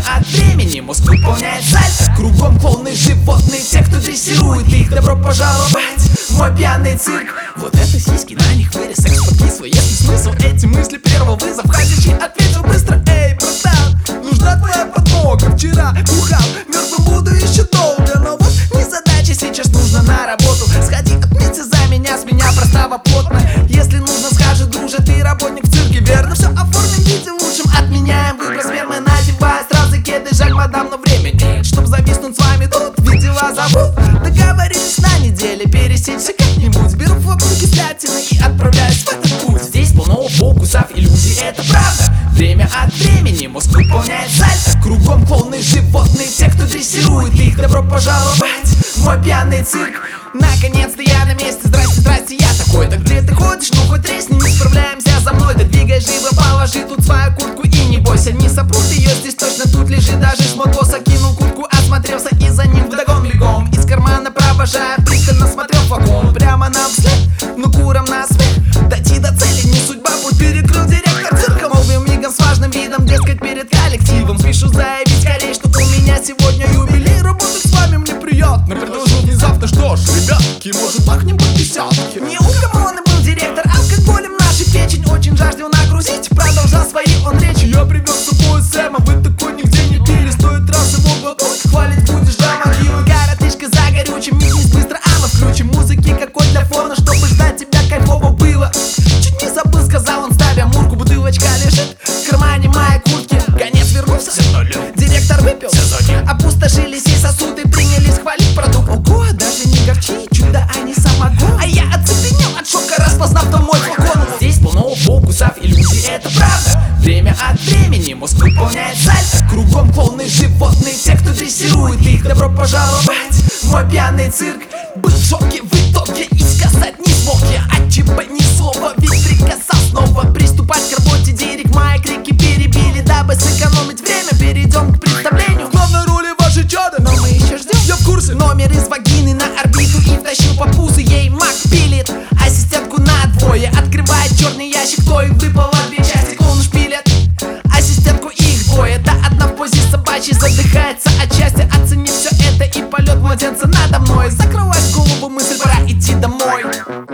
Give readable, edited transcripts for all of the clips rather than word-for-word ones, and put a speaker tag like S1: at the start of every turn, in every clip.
S1: Время от времени мозг выполняет сальто. Кругом клоуны животные, те, кто дрессирует их. Добро пожаловать в мой пьяный цирк. Вот это сиськи, на них вырез, секс подписывай. Если смысл эти мысли, первый вызов входящий ответил быстро. Эй, братан, нужна твоя подмога. Вчера бухал, мертвым буду еще долго. Но вот не задача, сейчас нужно на работу. Сходи, отметься за меня, с меня простава плотно. Если нужно, скажи, друже, ты работник в цирке, верно? Все оформим, видим лучшим, отменяем выброс мер. Мы надевая сразу кеды, жаль, мадам, но время нет, чтоб зависнуть с вами тут, ведь дела зовут. Договорились на неделе пересечься как-нибудь. Беру флот кислятины и отправляюсь в этот путь. Здесь полно фокусов, иллюзий, это правда. Время от времени мозг выполняет сальто. Кругом клоуны животные, те, кто дрессирует их. Добро пожаловать в мой пьяный цирк. Наконец-то я на месте, здрасте, здрасте, я такой. Так где ты ходишь? Ну хоть тресни, не справляемся за мной. Да двигай живо, положи тут свою куртку и не бойся. Не сопрут ее, здесь точно тут лежит даже шмот босса. Кинул куртку, осмотрелся и за ним вдогон бегом. Из кармана провожая, пристально смотрел флакон. Прямо нам вслед, ну куром на смех. Дойти до цели не судьба, путь перекрыл директор цирка. Молвил мигом с важным видом, дескать, перед коллективом. Спешу заявить скорее, что у меня сегодня юбилей. Работать с вами мне приятно. Предложил внезапно, что ж, ребятки, может махнем по десятке. Не у кого он и был директор, алкоголем нашу печень очень жаждал нагрузить. Продолжал свои он речи. Я привез с собой Сэма, вы такой нигде не пили. Стоит раз его глотнуть, хвалить будешь до могилы. Коротышка за горючим, микнись быстро, а мы включим музыки какой для фона, чтобы ждать тебя кайфово было. Чуть не забыл, сказал он, ставя мурку. Бутылочка лежит в кармане моей куртки. Конец вернулся, директор выпил, опустошились и сосуды, принялись хвалить продукт. Ого, даже не горчит, чудо, а не самогон. А я оцепенел от шока, распознав там мой флакон. Здесь полно фокусов, иллюзий, это правда. Время от времени мозг выполняет сальто. Кругом клоуны животные, те, кто дрессирует их. Добро пожаловать в мой пьяный цирк. Был в шоке в итоге и сказать не смог я от ЧП ни слова, ведь прикасал снова приступать к работе. Директ мои крики перебили, дабы сэкономить время. Перейдем к представлению. В главной роли ваши чада, но мы еще ждем. Я в курсе. Номер из вагины на орбиту и втащил по пузу, ей маг пилит. Ассистентку на двое, открывает черный ящик, то и выпало две части, клоун шпилит. Ассистентку их двое, да одна в позе собачьей задыхается от счастья. Оценив все это и полет младенца надо мной. Закрылась в голову мысль, пора идти домой.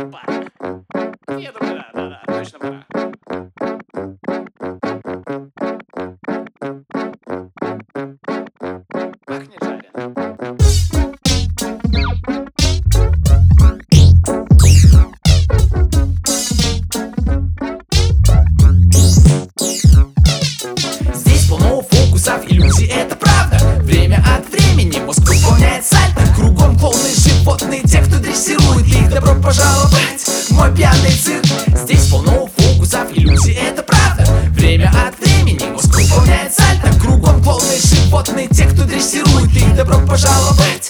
S1: Да, точно пора. Пахнет жареным. Здесь полно фокусов, иллюзий, это правда. Время от времени мозг выполняет сальто. Кругом клоуны животные, те, кто дрессирует их. Добро пожаловать в мой пьяный цирк. Здесь полно фокусов, иллюзий, это правда. Время от времени мозг выполняет сальто. Кругом клоуны животные, те, кто дрессирует их. Добро пожаловать